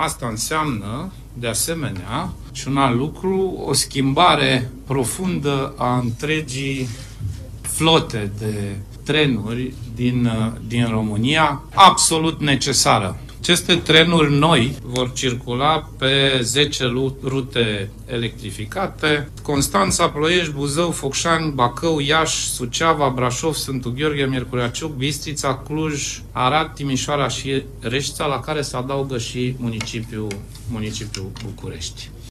Asta înseamnă, de asemenea, și un alt lucru, o schimbare profundă a întregii flote de trenuri din România, absolut necesară. Aceste trenuri noi vor circula pe 10 rute electrificate: Constanța, Ploiești, Buzău, Focșani, Bacău, Iași, Suceava, Brașov, Sfântul Gheorghe, Miercurea-Ciuc, Bistrița, Cluj, Arad, Timișoara și Reșița, la care se adaugă și municipiul București.